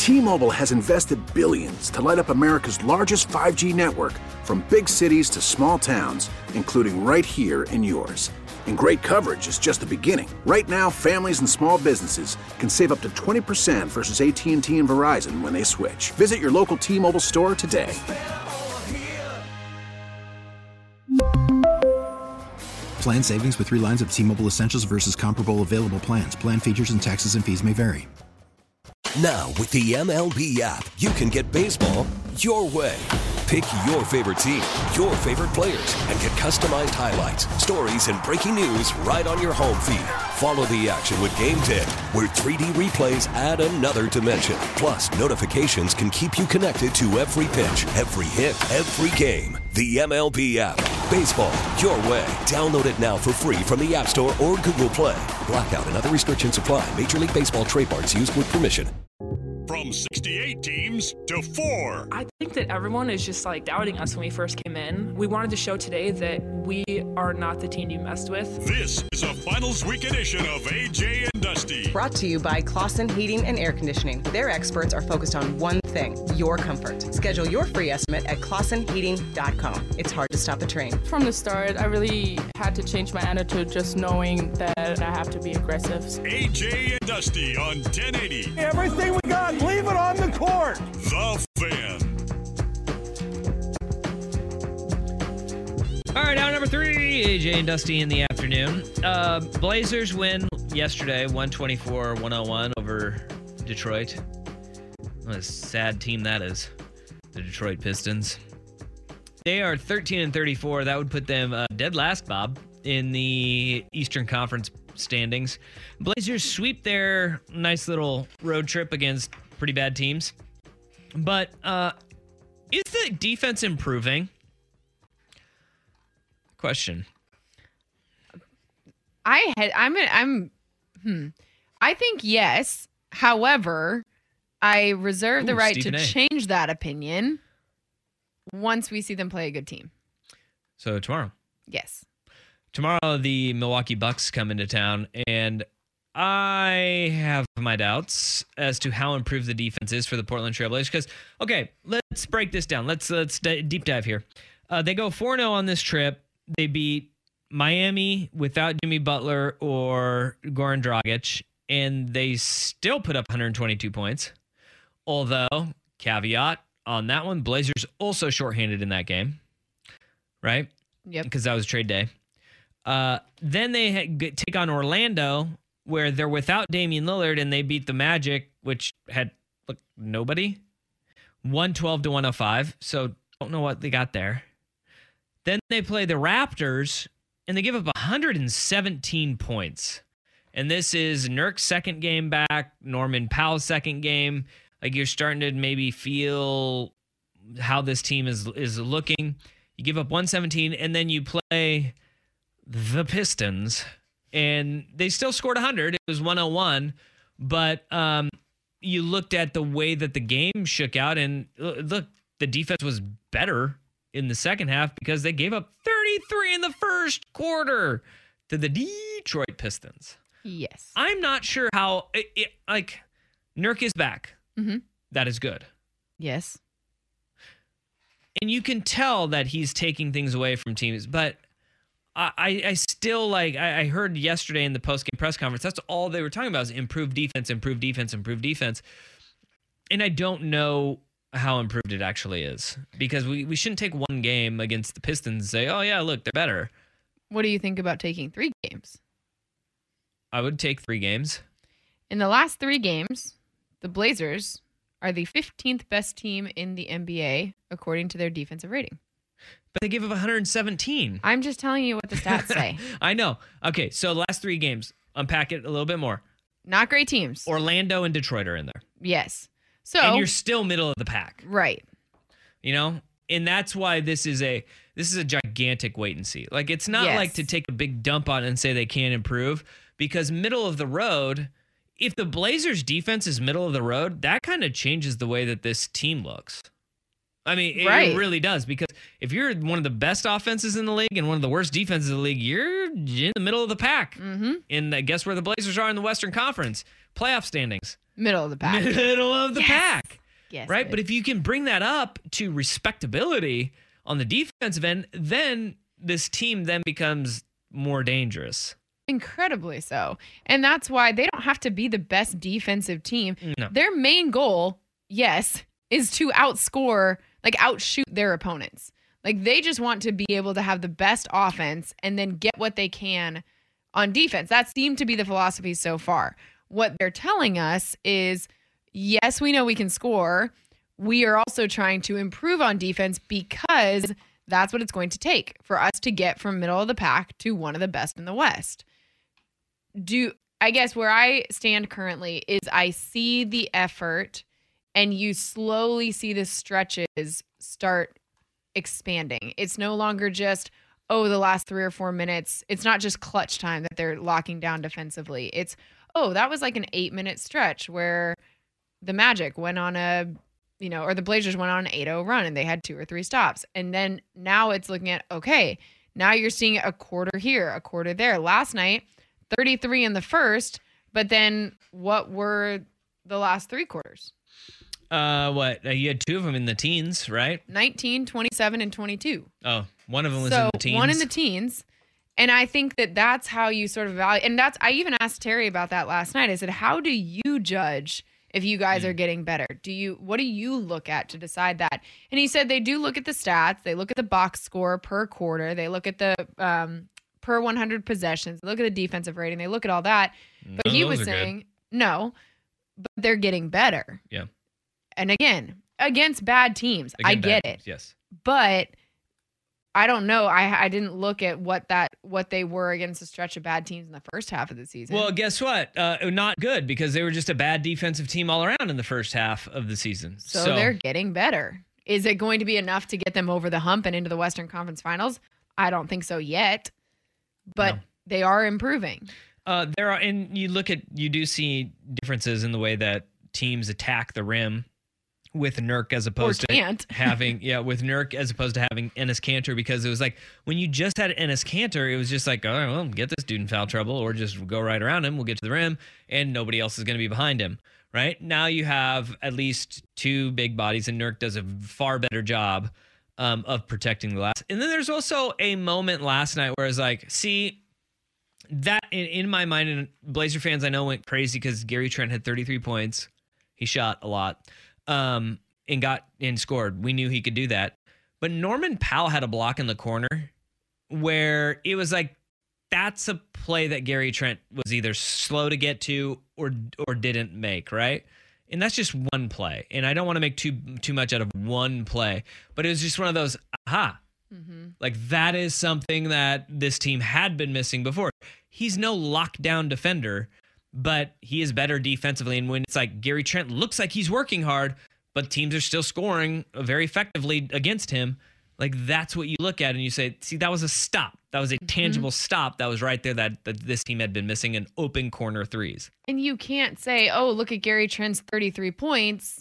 T-Mobile has invested billions to light up America's largest 5G network, from big cities to small towns, including right here in yours. And great coverage is just the beginning. Right now, families and small businesses can save up to 20% versus AT&T and Verizon when they switch. Visit your local T-Mobile store today. Plan savings with 3 lines of T-Mobile Essentials versus comparable available plans. Plan features and taxes and fees may vary. Now, with the MLB app, you can get baseball your way. Pick your favorite team, your favorite players, and get customized highlights, stories, and breaking news right on your home feed. Follow the action with Game Day, where 3D replays add another dimension. Plus, notifications can keep you connected to every pitch, every hit, every game. The MLB app. Baseball your way. Download it now for free from the App Store or Google Play. Blackout and other restrictions apply. Major League Baseball trademarks used with permission. From 68 teams to 4. I think that everyone is just doubting us when we first came in. We wanted to show today that we are not the team you messed with. This is a finals week edition of AJ and Dusty. Brought to you by Clausen Heating and Air Conditioning. Their experts are focused on one thing, your comfort. Schedule your free estimate at clausenheating.com. It's hard to stop the train. From the start, I really had to change my attitude just knowing that I have to be aggressive. AJ and Dusty on 1080. Everything we got, leave it on the court. The Fan. All right, hour number 3, AJ and Dusty in the afternoon. Blazers win yesterday, 124-101 over Detroit. What a sad team that is, the Detroit Pistons. They are 13-34. That would put them dead last, Bob, in the Eastern Conference standings. Blazers sweep their nice little road trip against pretty bad teams. But is the defense improving? Question. I think yes. However, I reserve the right to change that opinion once we see them play a good team. So tomorrow. Yes. Tomorrow, the Milwaukee Bucks come into town, and I have my doubts as to how improved the defense is for the Portland Trail Blazers. Because, okay, let's break this down. Let's deep dive here. They go 4-0 on this trip. They beat Miami without Jimmy Butler or Goran Dragic, and they still put up 122 points. Although, caveat on that one, Blazers also shorthanded in that game, right? Yep. Because that was trade day. Then they take on Orlando, where they're without Damian Lillard, and they beat the Magic, which had nobody. 112-105. So don't know what they got there. Then they play the Raptors, and they give up 117 points. And this is Nurk's second game back, Norman Powell's second game. You're starting to maybe feel how this team is looking. You give up 117, and then you play the Pistons, and they still scored 100. It was 101, but you looked at the way that the game shook out, and look, the defense was better in the second half because they gave up 33 in the first quarter to the Detroit Pistons. Yes. I'm not sure how, Nurk is back. Mm-hmm. That is good. Yes. And you can tell that he's taking things away from teams, but I still I heard yesterday in the post-game press conference, that's all they were talking about is improved defense, improved defense, improved defense. And I don't know how improved it actually is, because we shouldn't take one game against the Pistons and say, oh yeah, look, they're better. What do you think about taking 3 games? I would take 3 games. In the last 3 games, the Blazers are the 15th best team in the NBA according to their defensive rating. But they give up 117. I'm just telling you what the stats say. I know. Okay, so the last 3 games, unpack it a little bit more. Not great teams. Orlando and Detroit are in there. Yes. So, and you're still middle of the pack. Right. You know? And that's why this is a gigantic wait and see. It's not like to take a big dump on it and say they can't improve, because middle of the road, if the Blazers defense is middle of the road, that kind of changes the way that this team looks. I mean, it really does, because if you're one of the best offenses in the league and one of the worst defenses in the league, you're in the middle of the pack. Mm-hmm. And guess where the Blazers are in the Western Conference? Playoff standings. Middle of the pack. Middle of the pack. Yes, right? good. But if you can bring that up to respectability on the defensive end, then this team then becomes more dangerous. Incredibly so. And that's why they don't have to be the best defensive team. No. Their main goal, yes, is to outshoot their opponents. Like, they just want to be able to have the best offense and then get what they can on defense. That seemed to be the philosophy so far. What they're telling us is, yes, we know we can score. We are also trying to improve on defense because that's what it's going to take for us to get from middle of the pack to one of the best in the West. I guess where I stand currently is I see the effort, and you slowly see the stretches start expanding. It's no longer just, the last 3 or 4 minutes. It's not just clutch time that they're locking down defensively. It's, that was like an 8-minute stretch where the Magic went on or the Blazers went on an 8-0 run and they had 2 or 3 stops. And then now it's looking at, okay, now you're seeing a quarter here, a quarter there. Last night, 33 in the first, but then what were the last 3 quarters? You had 2 of them in the teens, right? 19, 27, and 22. Oh, one of them was in the teens. One in the teens. And I think that that's how you sort of evaluate. And I even asked Terry about that last night. I said, how do you judge if you guys are getting better? What do you look at to decide that? And he said they do look at the stats. They look at the box score per quarter. They look at the per 100 possessions. They look at the defensive rating. They look at all that. But he was saying, no, but they're getting better. Yeah. And again, against bad teams. I get it. Yes. But I don't know. I didn't look at what they were against a stretch of bad teams in the first half of the season. Well, guess what? Not good, because they were just a bad defensive team all around in the first half of the season. So they're getting better. Is it going to be enough to get them over the hump and into the Western Conference Finals? I don't think so yet. But they are improving. You do see differences in the way that teams attack the rim with Nurk as opposed to having Enes Kanter, because it was like when you just had Enes Kanter, it was just like, all right, well, get this dude in foul trouble or just go right around him. We'll get to the rim and nobody else is going to be behind him. Right now you have at least 2 big bodies, and Nurk does a far better job of protecting the glass. And then there's also a moment last night where I was like, see, that in my mind, and Blazer fans I know went crazy because Gary Trent had 33 points. He shot a lot. And scored. We knew he could do that. But Norman Powell had a block in the corner where it was like, that's a play that Gary Trent was either slow to get to or didn't make, right? And that's just one play. And I don't want to make too much out of one play, but it was just one of those, aha. Mm-hmm. Like, that is something that this team had been missing before. He's no lockdown defender, but he is better defensively. And when it's like Gary Trent looks like he's working hard, but teams are still scoring very effectively against him, like, that's what you look at and you say, see, that was a stop. That was a tangible stop that was right there that this team had been missing, in open corner threes. And you can't say, look at Gary Trent's 33 points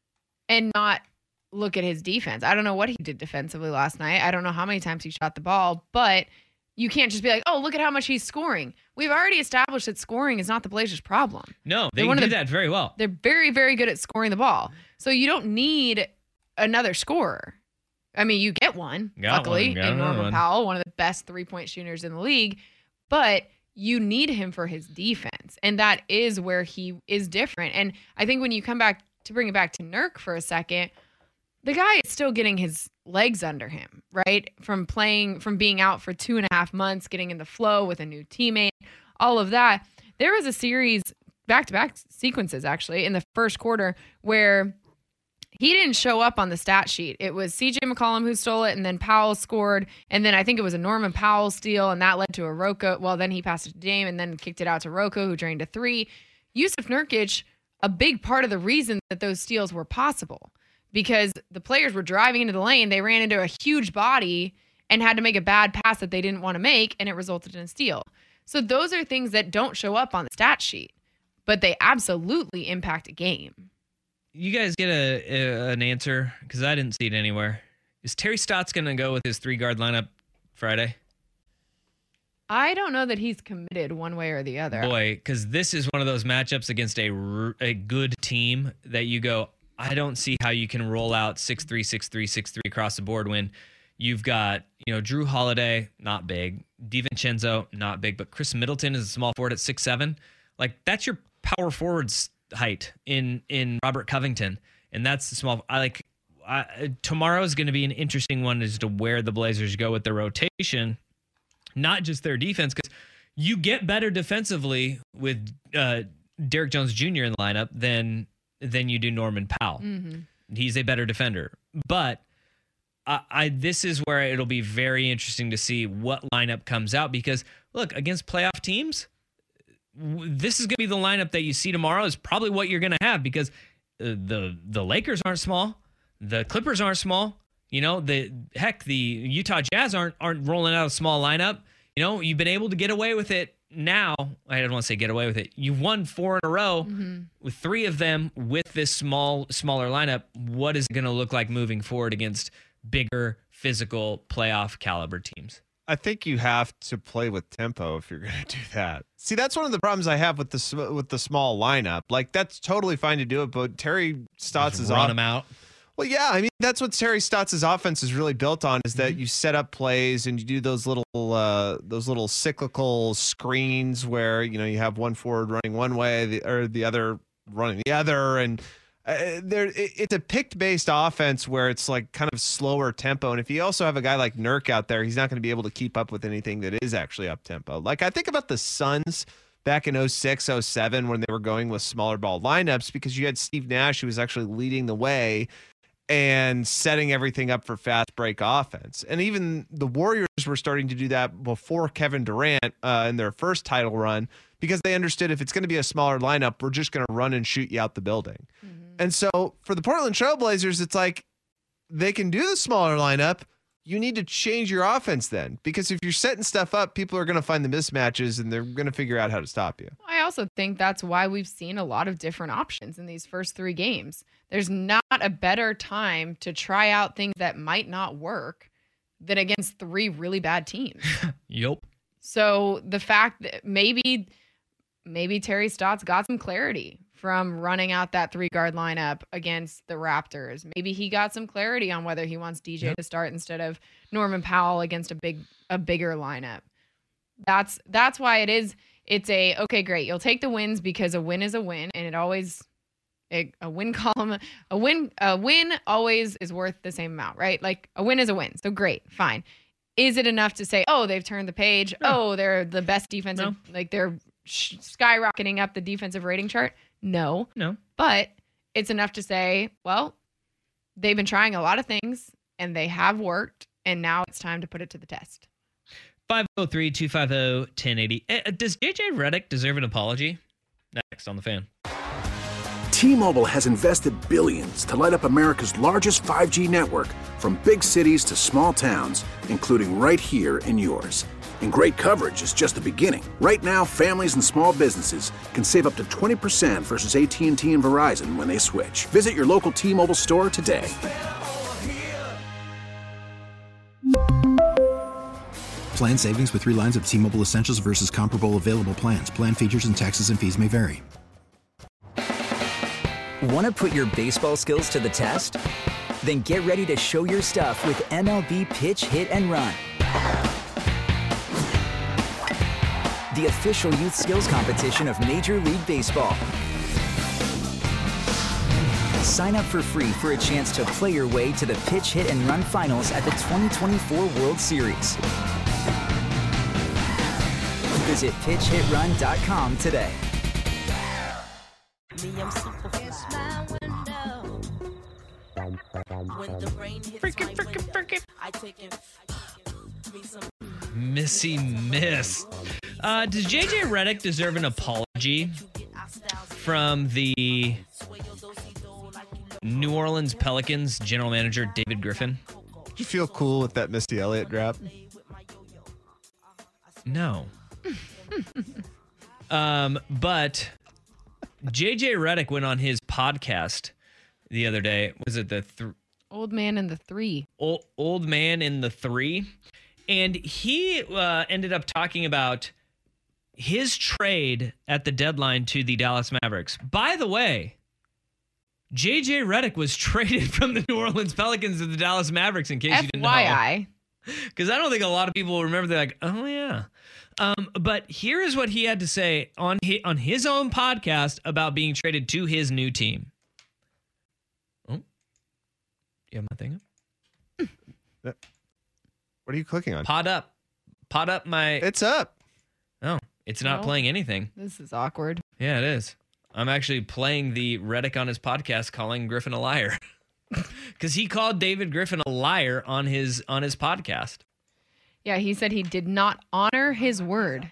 and not look at his defense. I don't know what he did defensively last night. I don't know how many times he shot the ball, but you can't just be like, look at how much he's scoring. We've already established that scoring is not the Blazers' problem. No, they do that very well. They're very, very good at scoring the ball. So you don't need another scorer. I mean, you get one, luckily, in Norman Powell, one of the best 3-point shooters in the league, but you need him for his defense. And that is where he is different. And I think when you come back to bring it back to Nurk for a second, the guy is still getting his legs under him, right? From being out for 2.5 months, getting in the flow with a new teammate, all of that. There was a series, back-to-back sequences, actually, in the first quarter where he didn't show up on the stat sheet. It was CJ McCollum who stole it, and then Powell scored, and then I think it was a Norman Powell steal, and that led to a Rocco. Well, then he passed it to Dame, and then kicked it out to Rocco, who drained a 3. Yusuf Nurkic, a big part of the reason that those steals were possible, because the players were driving into the lane, they ran into a huge body and had to make a bad pass that they didn't want to make, and it resulted in a steal. So those are things that don't show up on the stat sheet, but they absolutely impact a game. You guys get an answer? Because I didn't see it anywhere. Is Terry Stotts going to go with his 3-guard lineup Friday? I don't know that he's committed one way or the other. Boy, because this is one of those matchups against a good team that you go, I don't see how you can roll out 6-3, 6-3, 6-3 across the board when you've got, Drew Holiday, not big. DiVincenzo, not big. But Chris Middleton is a small forward at 6'7". Like, that's your power forward's height in Robert Covington. And that's the small. Tomorrow is going to be an interesting one as to where the Blazers go with their rotation. Not just their defense, because you get better defensively with Derrick Jones Jr. in the lineup than you do Norman Powell. Mm-hmm. He's a better defender. But this is where it'll be very interesting to see what lineup comes out, because, look, against playoff teams, this is going to be the lineup that you see tomorrow is probably what you're going to have, because the Lakers aren't small. The Clippers aren't small. The Utah Jazz aren't rolling out a small lineup. You've been able to get away with it now. I don't want to say get away with it. You've won 4 in a row with 3 of them with this smaller lineup. What is it going to look like moving forward against bigger, physical, playoff caliber teams? I think you have to play with tempo if you're going to do that. See, that's one of the problems I have with the small lineup. Like, that's totally fine to do it, but Terry Stotts is run them out. Well, yeah, I mean, that's what Terry Stotts' offense is really built on, is that you set up plays and you do those little cyclical screens where, you have one forward running one way, the other running the other. And it's a picked-based offense where it's like kind of slower tempo. And if you also have a guy like Nurk out there, he's not going to be able to keep up with anything that is actually up-tempo. Like, I think about the Suns back in 06, 07 when they were going with smaller ball lineups, because you had Steve Nash who was actually leading the way and setting everything up for fast break offense. And even the Warriors were starting to do that before Kevin Durant in their first title run, because they understood if it's going to be a smaller lineup, we're just going to run and shoot you out the building. Mm-hmm. And so for the Portland Trailblazers, it's like they can do the smaller lineup. You need to change your offense then, because if you're setting stuff up, people are going to find the mismatches and they're going to figure out how to stop you. I also think that's why we've seen a lot of different options in these first 3 games. There's not a better time to try out things that might not work than against 3 really bad teams. Yep. So the fact that maybe Terry Stotts got some clarity from running out that 3-guard lineup against the Raptors. Maybe he got some clarity on whether he wants DJ to start instead of Norman Powell against a bigger lineup. That's why it's okay, great. You'll take the wins because a win is a win, and a win always is worth the same amount, right? Like, a win is a win. So great, fine. Is it enough to say, oh, they've turned the page? No. Oh, they're the best defensive, like they're skyrocketing up the defensive rating chart? No. But it's enough to say, well, they've been trying a lot of things and they have worked, and now it's time to put it to the test. 503-250-1080. Does JJ Redick deserve an apology? Next on The Fan. T-Mobile has invested billions to light up America's largest 5G network, from big cities to small towns, including right here in yours. And great coverage is just the beginning. Right now, families and small businesses can save up to 20% versus AT&T and Verizon when they switch. Visit your local T-Mobile store today. Plan savings with 3 lines of T-Mobile Essentials versus comparable available plans. Plan features and taxes and fees may vary. Want to put your baseball skills to the test? Then get ready to show your stuff with MLB Pitch, Hit, and Run. The official youth skills competition of Major League Baseball. Sign up for free for a chance to play your way to the Pitch, Hit, and Run finals at the 2024 World Series. Visit pitchhitrun.com today. Missy Miss. Does JJ Redick deserve an apology from the New Orleans Pelicans general manager David Griffin? Did you feel cool with that Missy Elliott drop? No. But JJ Redick went on his podcast the other day. Was it the Old Man in the Three? Old Man in the Three. And he ended up talking about his trade at the deadline to the Dallas Mavericks. By the way, JJ Redick was traded from the New Orleans Pelicans to the Dallas Mavericks, in case you didn't know. FYI. Because I don't think a lot of people will remember. They're like, oh, yeah. But here is what he had to say on his own podcast about being traded to his new team. Oh, you have my thing up? What are you clicking on? Pod up my... It's up. Oh, it's not playing anything. This is awkward. Yeah, it is. I'm actually playing the Redick on his podcast calling Griffin a liar. Because he called David Griffin a liar on his podcast. Yeah, he said he did not honor his word.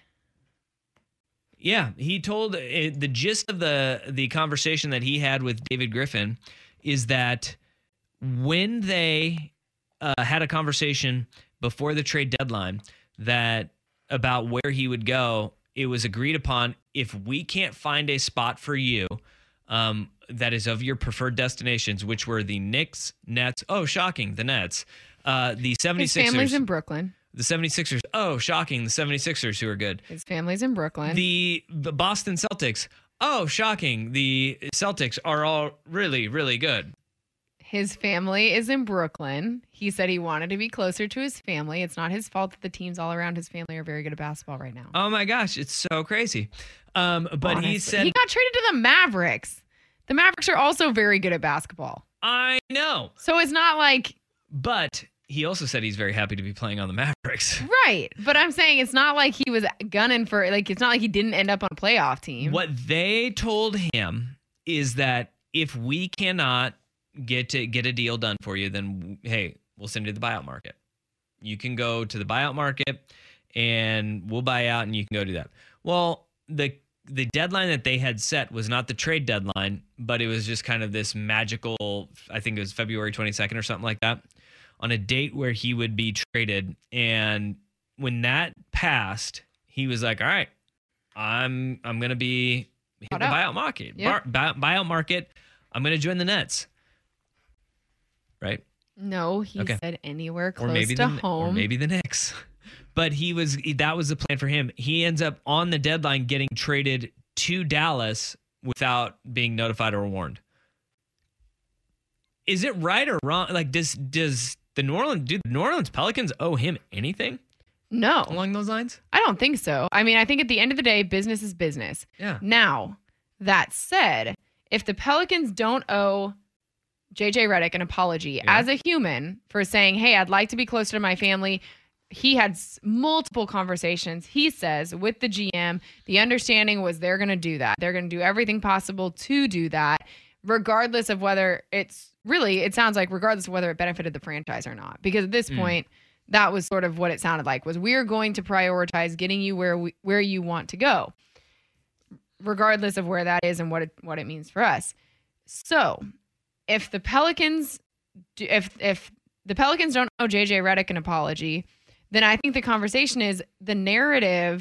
Yeah, he told the gist of the conversation that he had with David Griffin is that when they had a conversation before the trade deadline that about where he would go, it was agreed upon, if we can't find a spot for you that is of your preferred destinations, which were the Knicks, Nets. Oh, shocking, the Nets. The 76ers. His family's in Brooklyn. The 76ers. Oh, shocking, the 76ers, who are good. His family's in Brooklyn. The Boston Celtics. Oh, shocking, the Celtics are all really, really good. His family is in Brooklyn. He said he wanted to be closer to his family. It's not his fault that the teams all around his family are very good at basketball right now. Oh my gosh, it's so crazy. But honestly, he said he got traded to the Mavericks. The Mavericks are also very good at basketball. I know. So it's not like... But he also said he's very happy to be playing on the Mavericks. Right. But I'm saying it's not like he was gunning for... Like, it's not like he didn't end up on a playoff team. What they told him is that if we cannot get a deal done for you, then, hey, we'll send you to the buyout market. You can go to the buyout market and we'll buy out and you can go do that. Well, the deadline that they had set was not the trade deadline, but it was just kind of this magical, I think it was February 22nd or something like that, on a date where he would be traded. And when that passed, he was like, all right, I'm going to be hit the buyout market. Yep. Buyout market. I'm going to join the Nets. Right? No, he said anywhere close to home. Or maybe the Knicks. But that was the plan for him. He ends up on the deadline getting traded to Dallas without being notified or warned. Is it right or wrong? Like, does the New Orleans Pelicans owe him anything? No. Along those lines? I don't think so. I mean, I think at the end of the day, business is business. Yeah. Now, that said, if the Pelicans don't owe JJ Redick an apology as a human for saying, hey, I'd like to be closer to my family. He had multiple conversations, he says, with the GM. The understanding was they're going to do that. They're going to do everything possible to do that, regardless of whether it sounds like regardless of whether it benefited the franchise or not. Because at this point, that was sort of what it sounded like, was we're going to prioritize getting you where you want to go, regardless of where that is and what it means for us. So if the Pelicans don't owe JJ Redick an apology, then I think the conversation is the narrative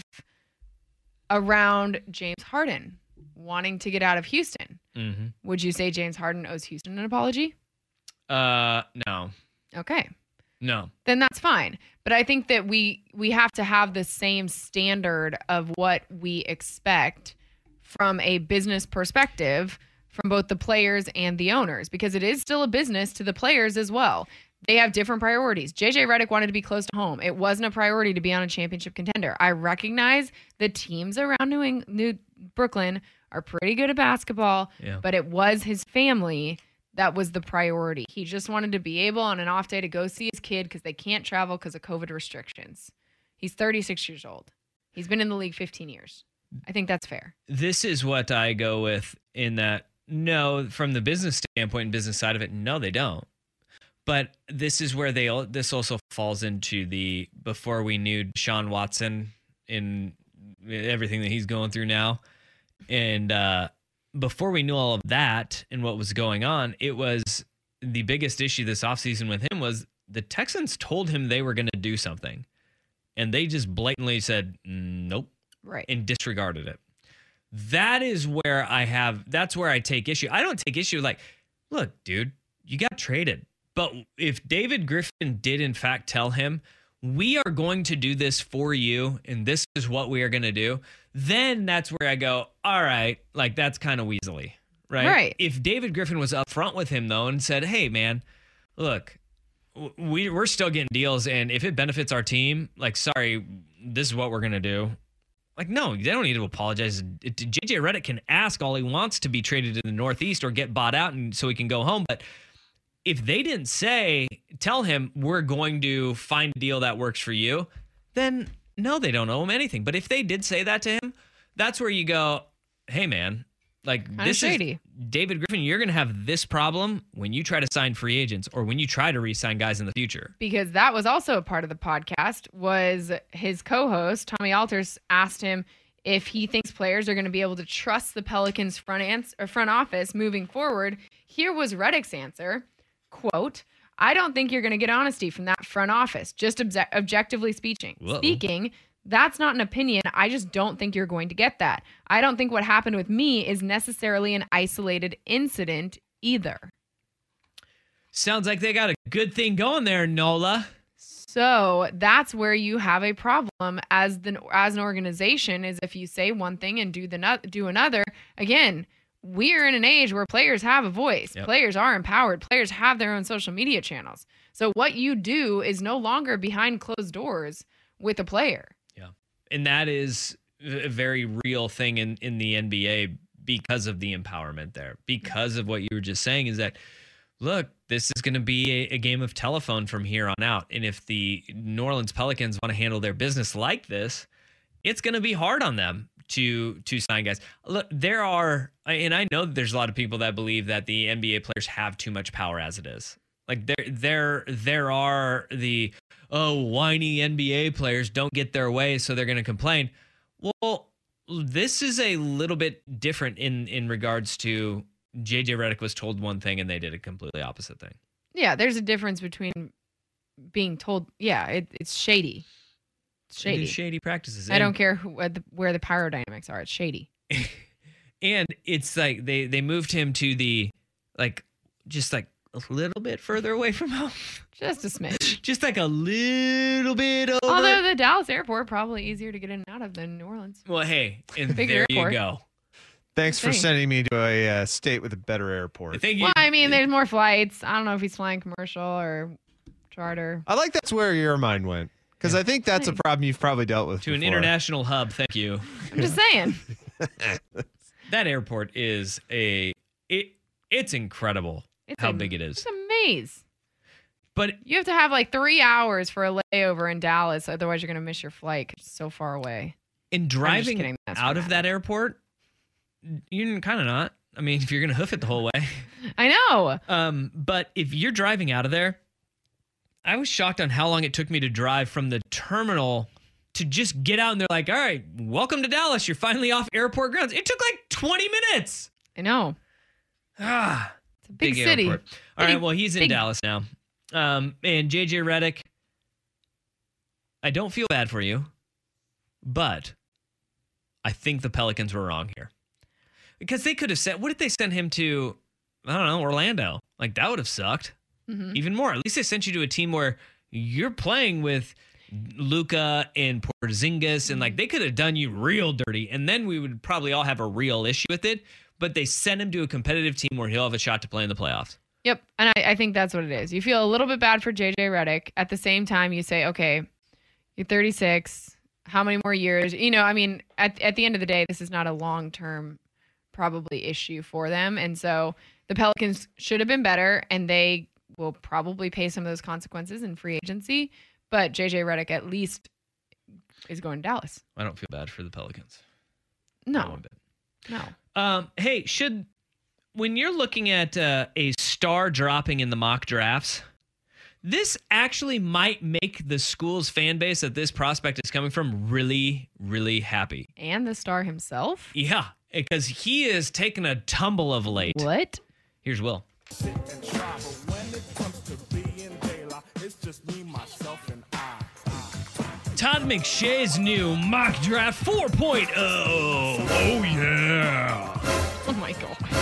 around James Harden wanting to get out of Houston. Mm-hmm. Would you say James Harden owes Houston an apology? No. Okay. No. Then that's fine. But I think that we have to have the same standard of what we expect from a business perspective from both the players and the owners, because it is still a business to the players as well. They have different priorities. JJ Redick wanted to be close to home. It wasn't a priority to be on a championship contender. I recognize the teams around New Brooklyn are pretty good at basketball, but it was his family that was the priority. He just wanted to be able on an off day to go see his kid because they can't travel because of COVID restrictions. He's 36 years old. He's been in the league 15 years. I think that's fair. This is what I go with in that, no, from the business standpoint and business side of it, no, they don't. But this is where this also falls into the, before we knew Deshaun Watson in everything that he's going through now. And before we knew all of that and what was going on, it was the biggest issue this offseason with him was the Texans told him they were going to do something. And they just blatantly said, nope. Right. And disregarded it. That's where I take issue. I don't take issue like, look, dude, you got traded. But if David Griffin did in fact tell him, we are going to do this for you, and this is what we are going to do, then that's where I go, all right, like that's kind of weaselly, right? Right. If David Griffin was upfront with him, though, and said, hey, man, look, we're still getting deals, and if it benefits our team, like, sorry, this is what we're going to do. Like, no, they don't need to apologize. JJ Redick can ask all he wants to be traded to the Northeast or get bought out and so he can go home. But if they didn't tell him we're going to find a deal that works for you, then no, they don't owe him anything. But if they did say that to him, that's where you go, hey, man, like Kinda this shady. is David Griffin. You're going to have this problem when you try to sign free agents or when you try to re-sign guys in the future. Because that was also a part of the podcast, was his co-host, Tommy Alters, asked him if he thinks players are going to be able to trust the Pelicans front office moving forward. Here was Redick's answer, quote, I don't think you're going to get honesty from that front office, just objectively speaking. That's not an opinion. I just don't think you're going to get that. I don't think what happened with me is necessarily an isolated incident either. Sounds like they got a good thing going there, Nola. So that's where you have a problem as an organization, is if you say one thing and do another. Again, we're in an age where players have a voice. Yep. Players are empowered. Players have their own social media channels. So what you do is no longer behind closed doors with a player. Yeah. And that is a very real thing in the NBA because of the empowerment there. Because of what you were just saying is that, look, this is going to be a game of telephone from here on out. And if the New Orleans Pelicans want to handle their business like this, it's going to be hard on them to sign guys. Look, and I know that there's a lot of people that believe that the NBA players have too much power as it is. Like there are the whiny NBA players don't get their way, so they're going to complain. Well, this is a little bit different in regards to JJ Redick was told one thing and they did a completely opposite thing. Yeah, there's a difference between being told. Yeah, it's shady. It's shady. It is shady practices. I don't care where the power dynamics are. It's shady. And it's like they moved him to the just a little bit further away from home. Just a smidge. Just like a little bit over. Although the Dallas airport probably easier to get in and out of than New Orleans. Well, hey, and Bigger there airport. you go. Thanks for sending me to a state with a better airport. Well, I mean, there's more flights. I don't know if he's flying commercial or charter. I like that's where your mind went, because I think that's a problem you've probably dealt with To an before. international hub, thank you. I'm just saying. That airport is it's incredible how big it is. It's a maze. But you have to have like 3 hours for a layover in Dallas, otherwise you're going to miss your flight 'cause it's so far away. in driving out of that airport, you're kind of not. I mean, if you're going to hoof it the whole way. I know. But if you're driving out of there, I was shocked on how long it took me to drive from the terminal to just get out, and they're like, all right, welcome to Dallas. You're finally off airport grounds. It took like 20 minutes. I know. It's a big city. Airport. All right, well, he's in Dallas now. And JJ Redick, I don't feel bad for you, but I think the Pelicans were wrong here. Because they could have said, what if they sent him to, I don't know, Orlando? Like, that would have sucked even more. At least they sent you to a team where you're playing with Luka and Porzingis, and like they could have done you real dirty, and then we would probably all have a real issue with it. But they sent him to a competitive team where he'll have a shot to play in the playoffs. Yep, and I think that's what it is. You feel a little bit bad for JJ Redick. At the same time, you say, okay, you're 36. How many more years? You know, I mean, at the end of the day, this is not a long-term probably issue for them. And so the Pelicans should have been better, and they will probably pay some of those consequences in free agency. But JJ Redick at least is going to Dallas. I don't feel bad for the Pelicans. No. Not one bit. No. Hey, when you're looking at a star dropping in the mock drafts, this actually might make the school's fan base that this prospect is coming from really, really happy. And the star himself? Yeah, because he is taking a tumble of late. What? Here's Will. Todd McShay's new mock draft 4.0. Oh, yeah. Oh, my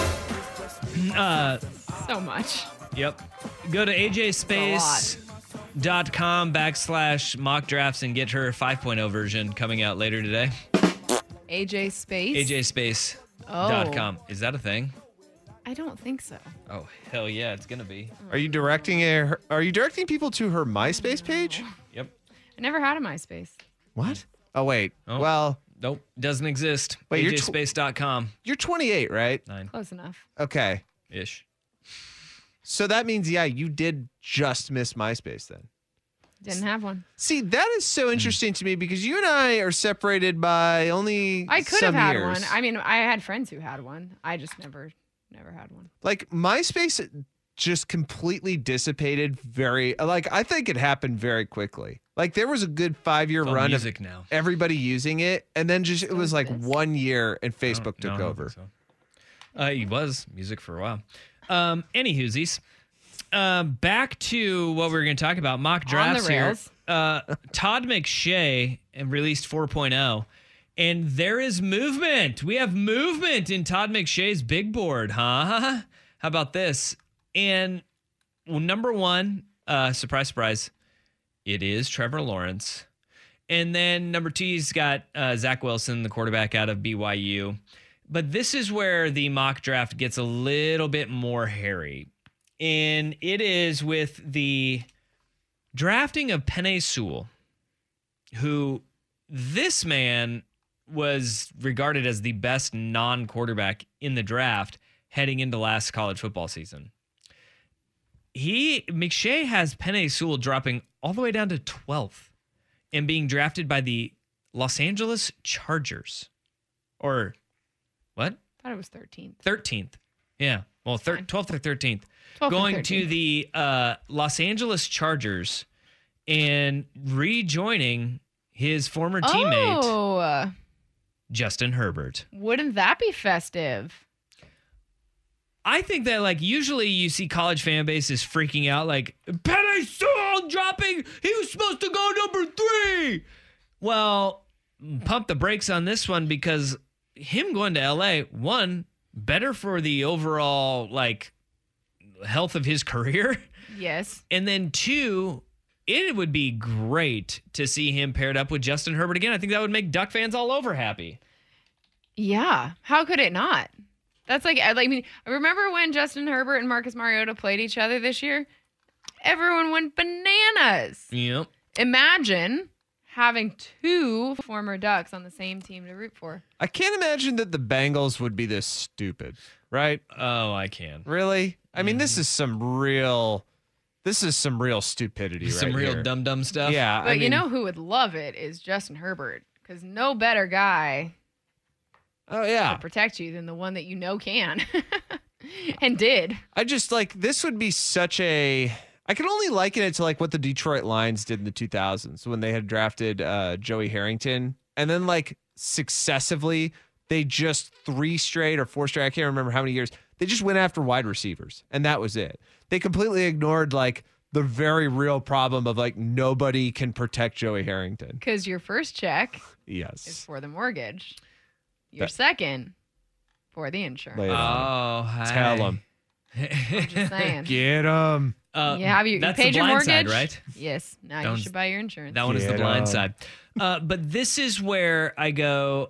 God. So much. Yep. Go to AJ Space. AJ.com/mock drafts and get her 5.0 version coming out later today. AJ Space? AJSpace.com. Is that a thing? I don't think so. Oh, hell yeah, it's going to be. Are you directing people to her MySpace page? Yep. I never had a MySpace. What? Oh, wait. Oh. Well, nope, doesn't exist. Wait, AJSpace.com. You're 28, right? 9. Close enough. Okay. Ish. So that means, yeah, you did just miss MySpace then. Didn't have one. See, that is so interesting to me because you and I are separated by only I could some have had years. one. I mean, I had friends who had one. I just never had one. Like MySpace just completely dissipated I think it happened very quickly. Like there was a good 5-year run music of now. everybody using it, and then just it was like 1 year and Facebook took over. So. It was music for a while. Any Hoosies. Back to what we were going to talk about, mock drafts here. Todd McShay released 4.0, and there is movement. We have movement in Todd McShay's big board, huh? How about this? And number one, surprise, surprise, it is Trevor Lawrence. And then number two, he's got Zach Wilson, the quarterback out of BYU. But this is where the mock draft gets a little bit more hairy. And it is with the drafting of Penei Sewell, who this man was regarded as the best non-quarterback in the draft heading into last college football season. McShay has Penei Sewell dropping all the way down to 12th and being drafted by the Los Angeles Chargers. Or what? I thought it was 13th. 13th. Yeah. Well, 12th or 13th. 12th Going or 13th. to the Los Angeles Chargers and rejoining his former teammate, Justin Herbert. Wouldn't that be festive? I think that, usually you see college fan bases freaking out, Penei Sewell dropping. He was supposed to go number 3. Well, pump the brakes on this one because him going to LA, one, better for the overall, health of his career. Yes. And then two, it would be great to see him paired up with Justin Herbert again. I think that would make Duck fans all over happy. Yeah. How could it not? That's I remember when Justin Herbert and Marcus Mariota played each other this year? Everyone went bananas. Yep. Imagine having 2 former Ducks on the same team to root for. I can't imagine that the Bengals would be this stupid, right? Oh, I can. Really? I mean, this is some real stupidity, Some right real here. dumb stuff. Yeah. But you know who would love it is Justin Herbert, because no better guy Oh, yeah. to protect you than the one that you know can and did. I just this would be such a. I can only liken it to what the Detroit Lions did in the 2000s when they had drafted Joey Harrington, and then successively they just 3 straight or 4 straight. I can't remember how many years. They just went after wide receivers, and that was it. They completely ignored the very real problem of nobody can protect Joey Harrington. Because your first check Yes. is for the mortgage. Your second for the insurance. Lay it on. Oh, hi. Tell them. I'm just saying. Get them. You that's paid the your blind mortgage, side, right? Yes. Now That you one's- should buy your insurance. That one is the Get blind 'em. side. But this is where I go,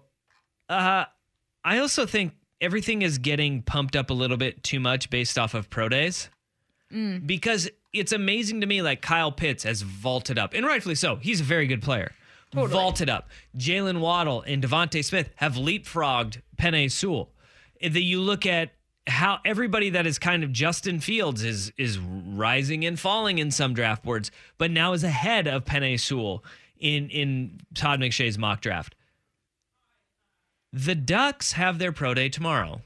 I also think everything is getting pumped up a little bit too much based off of pro days. Because it's amazing to me, Kyle Pitts has vaulted up, and rightfully so. He's a very good player. Totally. Vaulted up. Jalen Waddle and Devontae Smith have leapfrogged Penei Sewell. If you look at how everybody that is kind of Justin Fields is rising and falling in some draft boards, but now is ahead of Penei Sewell in Todd McShay's mock draft. The Ducks have their pro day tomorrow.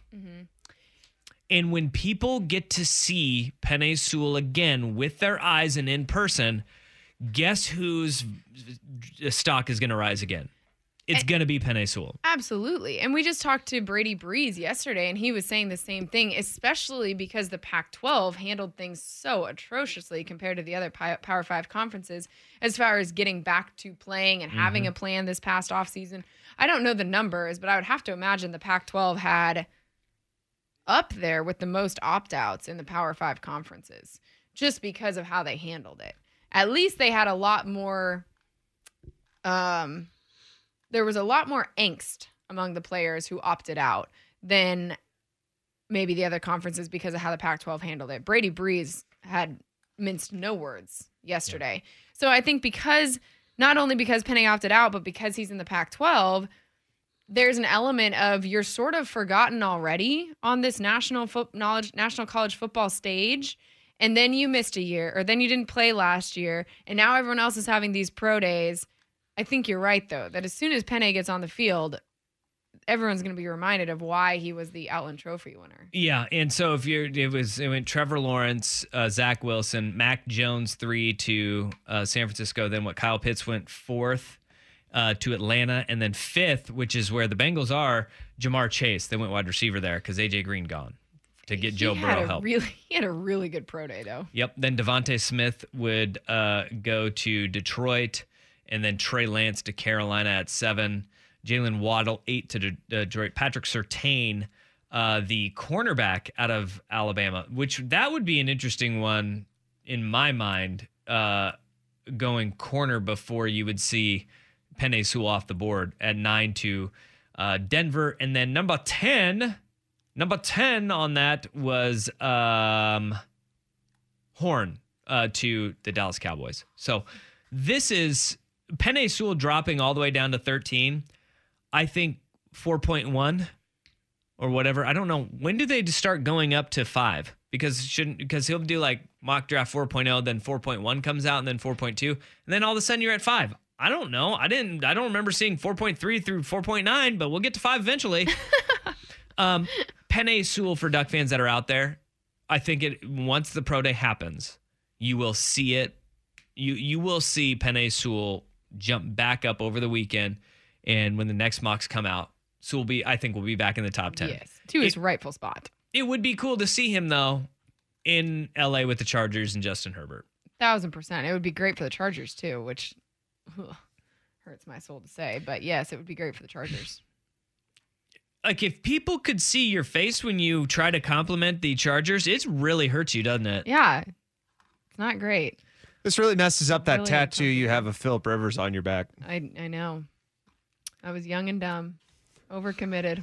And when people get to see Penei Sewell again with their eyes and in person, guess whose stock is going to rise again? It's going to be Penei Sewell. Absolutely. And we just talked to Brady Breeze yesterday, and he was saying the same thing, especially because the Pac-12 handled things so atrociously compared to the other Power 5 conferences as far as getting back to playing and having a plan this past offseason. I don't know the numbers, but I would have to imagine the Pac-12 had up there with the most opt-outs in the Power 5 conferences just because of how they handled it. at least they had a lot more, there was a lot more angst among the players who opted out than maybe the other conferences because of how the Pac-12 handled it. Brady Breeze had minced no words yesterday. Yeah. So I think not only because Penny opted out, but because he's in the Pac-12, there's an element of you're sort of forgotten already on this national college football stage. And then you missed a year, or then you didn't play last year. And now everyone else is having these pro days. I think you're right, though, that as soon as Penny gets on the field, everyone's going to be reminded of why he was the Outland Trophy winner. Yeah, and so it went Trevor Lawrence, Zach Wilson, Mac Jones 3 to San Francisco. Then Kyle Pitts went 4th to Atlanta, and then 5th, which is where the Bengals are, Jamar Chase. They went wide receiver there because AJ Green gone to get Joe Burrow help. He had a really good pro day, though. Yep. Then Devontae Smith would go to Detroit, and then Trey Lance to Carolina at 7. Jalen Waddle, 8 to Detroit. Patrick Surtain, the cornerback out of Alabama, which that would be an interesting one in my mind, going corner before you would see Penei Sewell off the board at 9 to Denver. And then number 10 on that was Horn to the Dallas Cowboys. So this is Penei Sewell dropping all the way down to 13. I think 4.1 or whatever. I don't know. When do they start going up to 5? Because he'll do like mock draft 4.0, then 4.1 comes out, and then 4.2, and then all of a sudden you're at 5. I don't know. I don't remember seeing 4.3 through 4.9, but we'll get to 5 eventually. Penei Sewell, for Duck fans that are out there, I think once the pro day happens, you will see it. You will see Penei Sewell jump back up over the weekend, and when the next mocks come out, Sewell will be back in the top 10. Yes, to his rightful spot. It would be cool to see him though in LA with the Chargers and Justin Herbert. 1,000%. It would be great for the Chargers too, which hurts my soul to say, but yes, it would be great for the Chargers. Like, if people could see your face when you try to compliment the Chargers, it really hurts you, doesn't it? Yeah. It's not great. This really messes up that tattoo you have of Phillip Rivers on your back. I know. I was young and dumb. Overcommitted.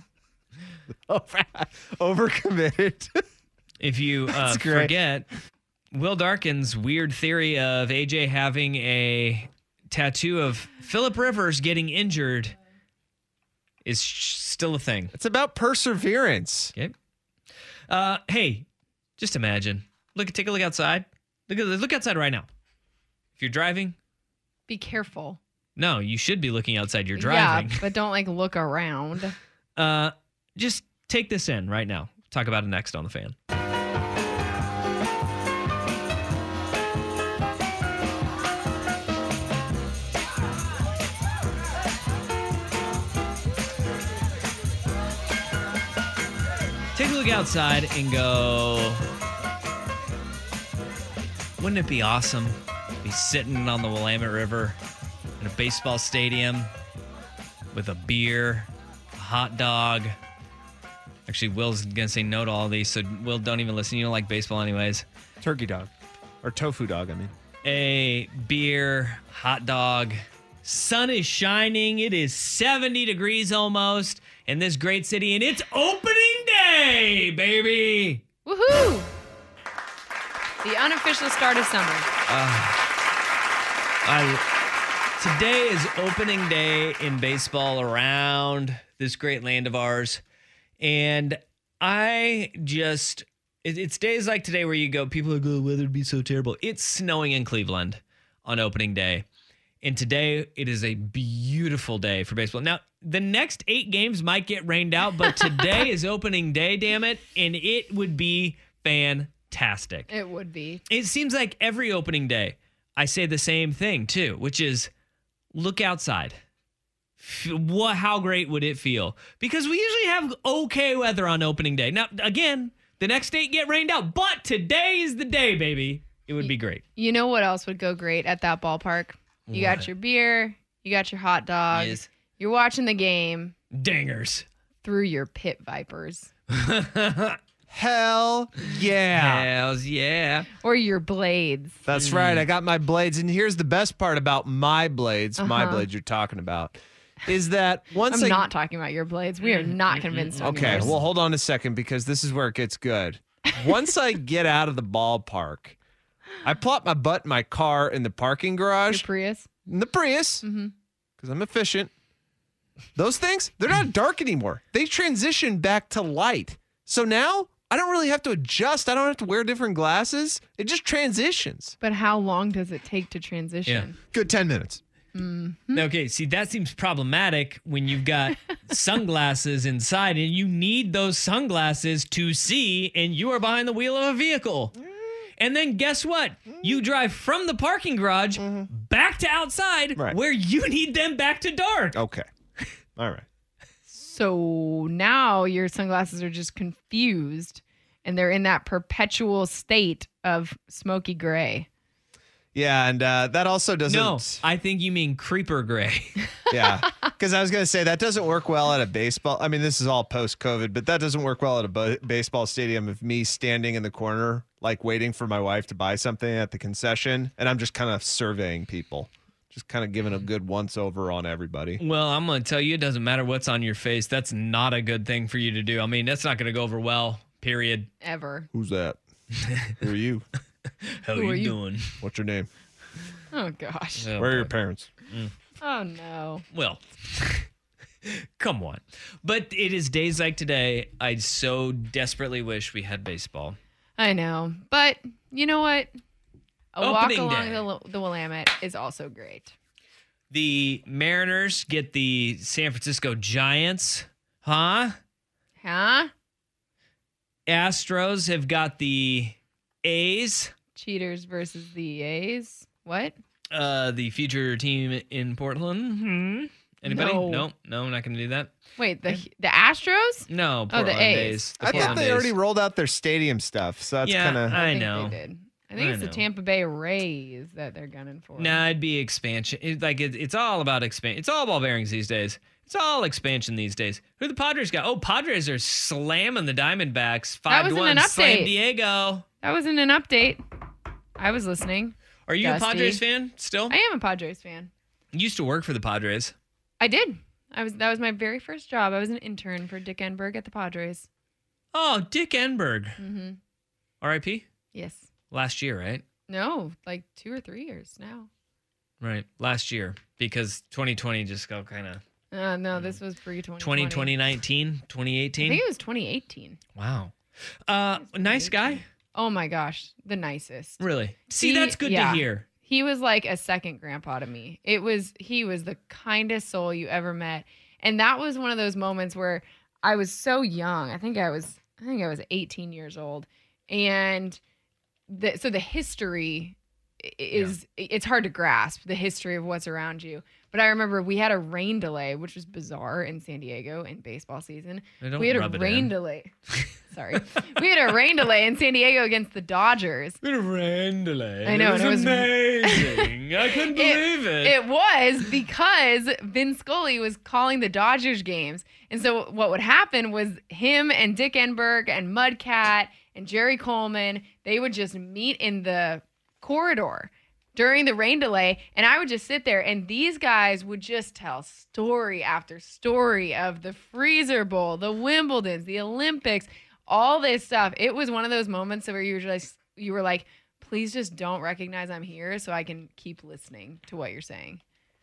Overcommitted. If you forget, Will Darkin's weird theory of AJ having a tattoo of Phillip Rivers getting injured is still a thing. It's about perseverance. Okay. Hey, just imagine. Take a look outside. Look outside right now. If you're driving, be careful. No, you should be looking outside. You're driving. Yeah, but don't look around. Just take this in right now. Talk about it next on The Fan. Take a look outside and go, wouldn't it be awesome to be sitting on the Willamette River in a baseball stadium with a beer, a hot dog? Actually, Will's going to say no to all these, so Will, don't even listen. You don't like baseball anyways. Turkey dog. Or tofu dog, I mean. A beer, hot dog. Sun is shining. It is 70 degrees almost in this great city, and it's opening day, baby. Woohoo! The unofficial start of summer. Today is opening day in baseball around this great land of ours. And it's days like today where you go, people are like, oh, the weather would be so terrible. It's snowing in Cleveland on opening day. And today it is a beautiful day for baseball. Now, the next 8 games might get rained out, but today is opening day, damn it. And it would be fantastic. It would be. It seems like every opening day, I say the same thing too, which is look outside. How great would it feel? Because we usually have okay weather on opening day. Now, again, the next 8 get rained out, but today is the day, baby. It would be great. You know what else would go great at that ballpark? You got your beer, you got your hot dogs, yes. You're watching the game. Dangers. Through your pit vipers. Hell yeah. Hells yeah. Or your blades. That's right. I got my blades. And here's the best part about my blades, my blades you're talking about, is that once I'm not talking about your blades. We are not convinced on Okay, yours. well, hold on a second because this is where it gets good. Once I get out of the ballpark, I plop my butt in my car in the parking garage. Your Prius? In the Prius, because I'm efficient. Those things, they're not dark anymore. They transition back to light. So now I don't really have to adjust. I don't have to wear different glasses. It just transitions. But how long does it take to transition? Good 10 minutes. Okay, see, that seems problematic when you've got sunglasses inside and you need those sunglasses to see and you are behind the wheel of a vehicle. And then guess what? You drive from the parking garage back to outside where you need them back to dark. Okay. All right. So now your sunglasses are just confused and they're in that perpetual state of smoky gray. Yeah, and that also doesn't... No, I think you mean creeper gray. Yeah, because I was going to say that doesn't work well at a baseball... I mean, this is all post-COVID, but that doesn't work well at a baseball stadium of me standing in the corner, like waiting for my wife to buy something at the concession, and I'm just kind of surveying people. Just kind of giving a good once-over on everybody. Well, I'm going to tell you, it doesn't matter what's on your face. That's not a good thing for you to do. I mean, that's not going to go over well, period. Ever. Who's that? Who are you? How are you doing? What's your name? Oh, gosh. Where are your parents? Oh, no. Well, come on. But it is days like today. I so desperately wish we had baseball. I know. But you know what? A walk Opening along day. the Willamette is also great. The Mariners get the San Francisco Giants. Huh? Huh? Astros have got the A's. Cheaters versus the A's. What? The future team in Portland. Anybody? No. No, I'm not going to do that. Wait, the Astros? No, Oh, the Portland A's. I thought they already rolled out their stadium stuff, so that's Yeah, kind of... I think know. they did. I think it's the Tampa Bay Rays that they're gunning for. Nah, it'd be expansion. It's all about expansion. It's all ball bearings these days. It's all expansion these days. Who the Padres got? Oh, Padres are slamming the Diamondbacks 5-1. an update. Slam Diego. That wasn't an update. I was listening. Are you Dusty. a Padres fan still? I am a Padres fan. You used to work for the Padres. I did. That was my very first job. I was an intern for Dick Enberg at the Padres. Oh, Dick Enberg. Mm-hmm. R.I.P. Yes. Last year, right? No, like 2 or 3 years now. Right. Last year. Because 2020 just got kind of... No, this was pre-2020. 2019, I 2018? think it was 2018. Wow. Nice guy? Oh my gosh, the nicest. Really? See, that's good to hear. He was like a second grandpa to me. He was the kindest soul you ever met. And that was one of those moments where I was so young. I think I was 18 years old. And so the history is it's hard to grasp, the history of what's around you. But I remember we had a rain delay, which was bizarre in San Diego in baseball season. We had a rain delay. Sorry. We had a rain delay in San Diego against the Dodgers. We had a rain delay. I know. It was amazing. I couldn't believe it. It was because Vin Scully was calling the Dodgers games. And so what would happen was him and Dick Enberg and Mudcat and Jerry Coleman, they would just meet in the corridor during the rain delay, and I would just sit there, and these guys would just tell story after story of the Freezer Bowl, the Wimbledons, the Olympics, all this stuff. It was one of those moments where you were like, please just don't recognize I'm here so I can keep listening to what you're saying.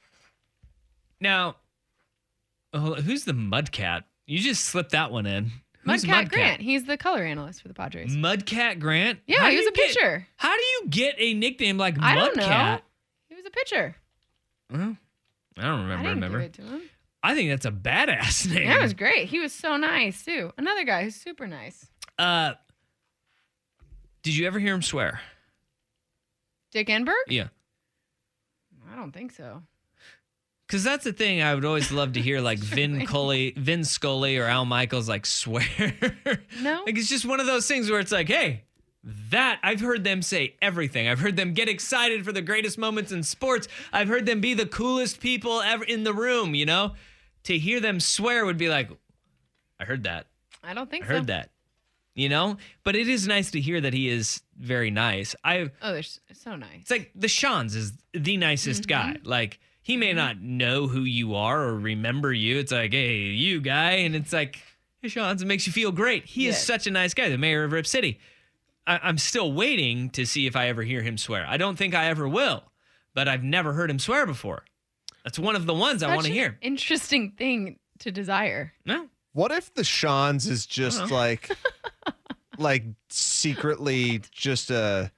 Now, who's the Mudcat? You just slipped that one in. Who's Mudcat Grant. He's the color analyst for the Padres. Mudcat Grant? Yeah, he was a pitcher. How do you get a nickname like Mudcat? I don't know. He was a pitcher. Well, I don't remember. I didn't give it to him. I think that's a badass name. Yeah, it was great. He was so nice, too. Another guy who's super nice. Did you ever hear him swear? Dick Enberg? Yeah. I don't think so. Because that's the thing I would always love to hear, like Vin Scully or Al Michaels, like swear. No. Like it's just one of those things where it's like, hey, that I've heard them say everything. I've heard them get excited for the greatest moments in sports. I've heard them be the coolest people ever in the room, you know? To hear them swear would be like, I heard that. I don't think I so. heard that. But it is nice to hear that he is very nice. They're so nice. It's like the Sean's is the nicest guy. Like, he may not know who you are or remember you. It's like, hey, you guy. And it's like, hey, Sean's, it makes you feel great. He is such a nice guy, the mayor of Rip City. I'm still waiting to see if I ever hear him swear. I don't think I ever will, but I've never heard him swear before. That's one of the ones I want to hear. Interesting thing to desire. No. What if the Sean's is just like secretly just an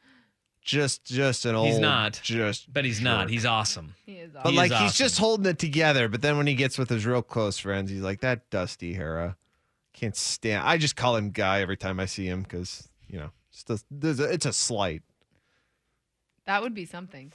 old. He's not. But he's jerk. not. He's awesome. He is But awesome. he's just holding it together. But then when he gets with his real close friends, he's like, that Dusty Hera. Can't stand. I just call him Guy every time I see him because, it's a slight. That would be something.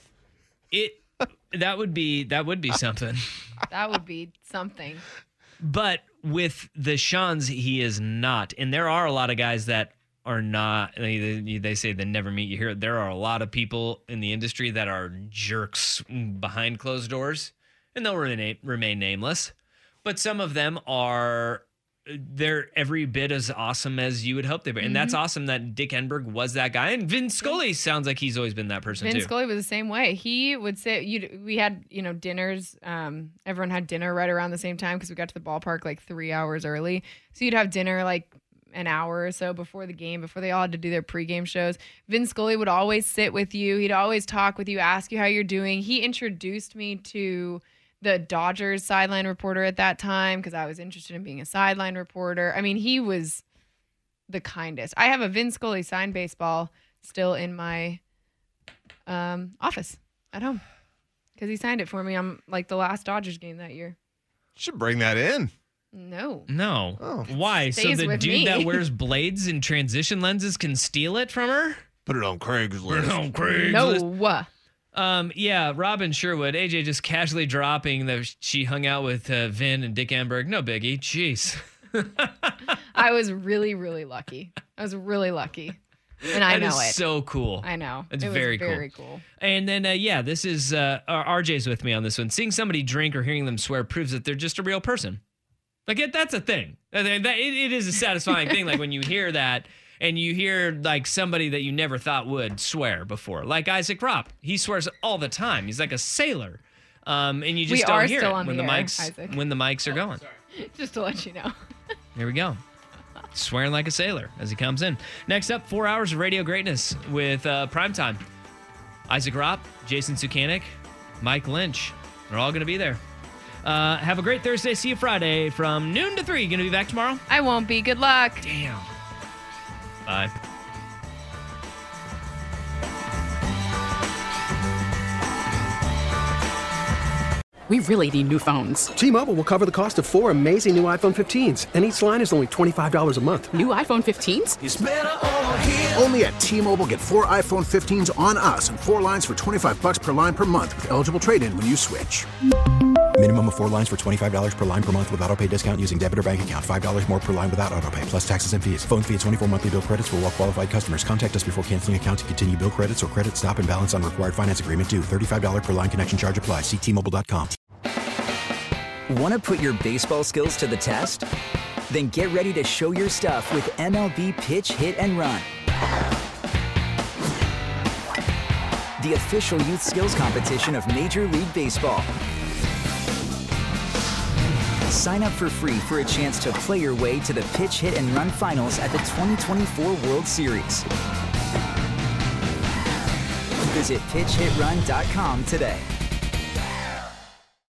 That would be something. That would be something. But with the Sean's, he is not. And there are a lot of guys that are not. They say they never meet you here. There are a lot of people in the industry that are jerks behind closed doors, and they'll remain nameless. But some of them are. They're every bit as awesome as you would hope they were. And that's awesome that Dick Enberg was that guy. And Vin Scully sounds like he's always been that person, Vin too. Scully was the same way. He would say, we had, dinners. Everyone had dinner right around the same time because we got to the ballpark like 3 hours early. So you'd have dinner like an hour or so before the game, before they all had to do their pregame shows. Vin Scully would always sit with you. He'd always talk with you, ask you how you're doing. He introduced me to the Dodgers sideline reporter at that time because I was interested in being a sideline reporter. I mean, he was the kindest. I have a Vin Scully signed baseball still in my office at home because he signed it for me on like the last Dodgers game that year. Should bring that in. No. Oh. Why? So the dude that wears blades and transition lenses can steal it from her? Put it on Craigslist. No. Yeah, Robin Sherwood, AJ just casually dropping that she hung out with Vin and Dick Enberg. No biggie. Jeez. I was really, really lucky. And I know it. So cool. I know. It's it was very cool. And then, this is RJ's with me on this one. Seeing somebody drink or hearing them swear proves that they're just a real person. Like, that's a thing. It is a satisfying thing. Like, when you hear that, and you hear like somebody that you never thought would swear before, like Isaac Ropp. He swears all the time. He's like a sailor, and you just don't hear it when the mics are going. Just to let you know. Here we go, swearing like a sailor as he comes in. Next up, 4 hours of radio greatness with Primetime. Isaac Ropp, Jason Sukanik, Mike Lynch. They're all going to be there. Have a great Thursday. See you Friday from noon to 3. Going to be back tomorrow? I won't be. Good luck. Damn. Bye. We really need new phones. T-Mobile will cover the cost of 4 amazing new iPhone 15s, and each line is only $25 a month. New iPhone 15s? It's better over here. Only at T-Mobile, get 4 iPhone 15s on us and 4 lines for $25 per line per month with eligible trade-in when you switch. Minimum of 4 lines for $25 per line per month with autopay discount using debit or bank account. $5 more per line without autopay, plus taxes and fees. Phone fee at 24 monthly bill credits for well-qualified customers. Contact us before canceling account to continue bill credits or credit stop and balance on required finance agreement due. $35 per line connection charge applies. See T-Mobile.com. Want to put your baseball skills to the test? Then get ready to show your stuff with MLB Pitch Hit and Run, the official youth skills competition of Major League Baseball. Sign up for free for a chance to play your way to the Pitch Hit and Run finals at the 2024 World Series. Visit pitchhitrun.com today.